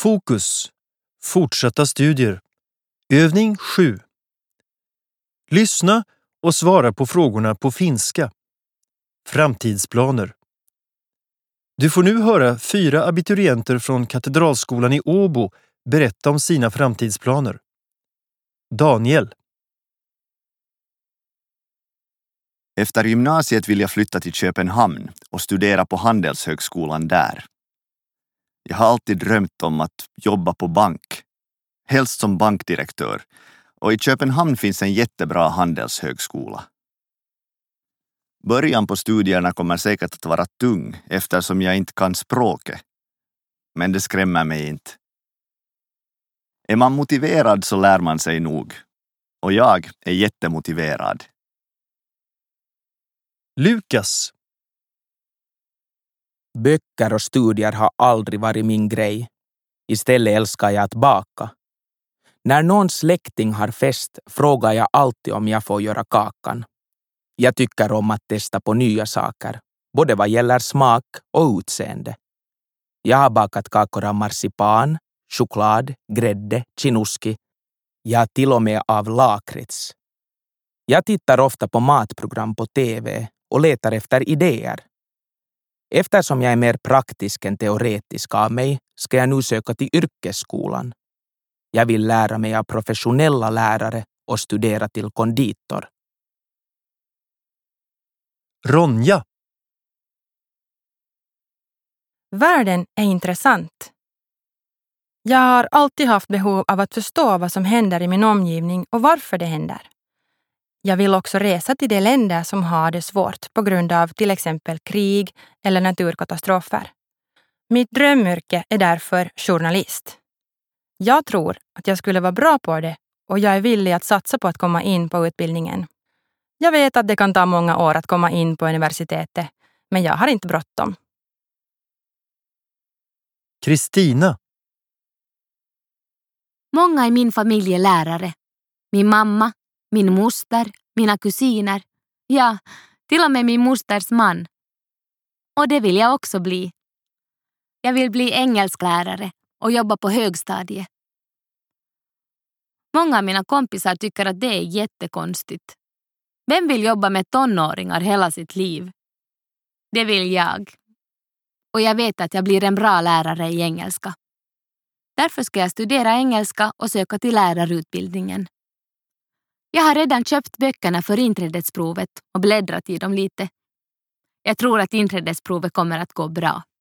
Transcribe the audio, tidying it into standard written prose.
Fokus. Fortsatta studier. Övning 7. Lyssna och svara på frågorna på finska. Framtidsplaner. Du får nu höra 4 abiturienter från Katedralskolan i Åbo berätta om sina framtidsplaner. Daniel. Efter gymnasiet vill jag flytta till Köpenhamn och studera på Handelshögskolan där. Jag har alltid drömt om att jobba på bank, helst som bankdirektör, och i Köpenhamn finns en jättebra handelshögskola. Början på studierna kommer säkert att vara tung eftersom jag inte kan språket, men det skrämmer mig inte. Är man motiverad så lär man sig nog, och jag är jättemotiverad. Lukas. Böcker och studier har aldrig varit min grej. Istället älskar jag att baka. När någon släkting har fest frågar jag alltid om jag får göra kakan. Jag tycker om att testa på nya saker, både vad gäller smak och utseende. Jag har bakat kakor av marsipan, choklad, grädde, chinuski. Ja, till och med av lakrits. Jag tittar ofta på matprogram på TV och letar efter idéer. Eftersom jag är mer praktisk än teoretisk av mig ska jag nu söka till yrkesskolan. Jag vill lära mig av professionella lärare och studera till konditor. Ronja. Världen är intressant. Jag har alltid haft behov av att förstå vad som händer i min omgivning och varför det händer. Jag vill också resa till de länder som har det svårt på grund av till exempel krig eller naturkatastrofer. Mitt drömyrke är därför journalist. Jag tror att jag skulle vara bra på det och jag är villig att satsa på att komma in på utbildningen. Jag vet att det kan ta många år att komma in på universitetet, men jag har inte bråttom. Kristina. Många i min familj är lärare. Min mamma, min moster, mina kusiner. Ja, till och med min mosters man. Och det vill jag också bli. Jag vill bli engelsklärare och jobba på högstadiet. Många av mina kompisar tycker att det är jättekonstigt. Vem vill jobba med tonåringar hela sitt liv? Det vill jag. Och jag vet att jag blir en bra lärare i engelska. Därför ska jag studera engelska och söka till lärarutbildningen. Jag har redan köpt böckerna för inträdesprovet och bläddrat i dem lite. Jag tror att inträdesprovet kommer att gå bra.